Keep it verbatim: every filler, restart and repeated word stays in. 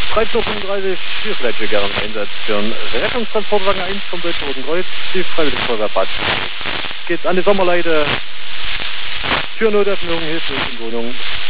dreizehn Uhr fünfunddreißig, vier Fletcher gerne im Einsatz für einen Rettungstransportwagen eins vom Deutschen Roten Kreuz, die Freiwillige Feuerwehr Bad. Geht's an die Sommerleite für Notöffnung, Hilfe in Wohnung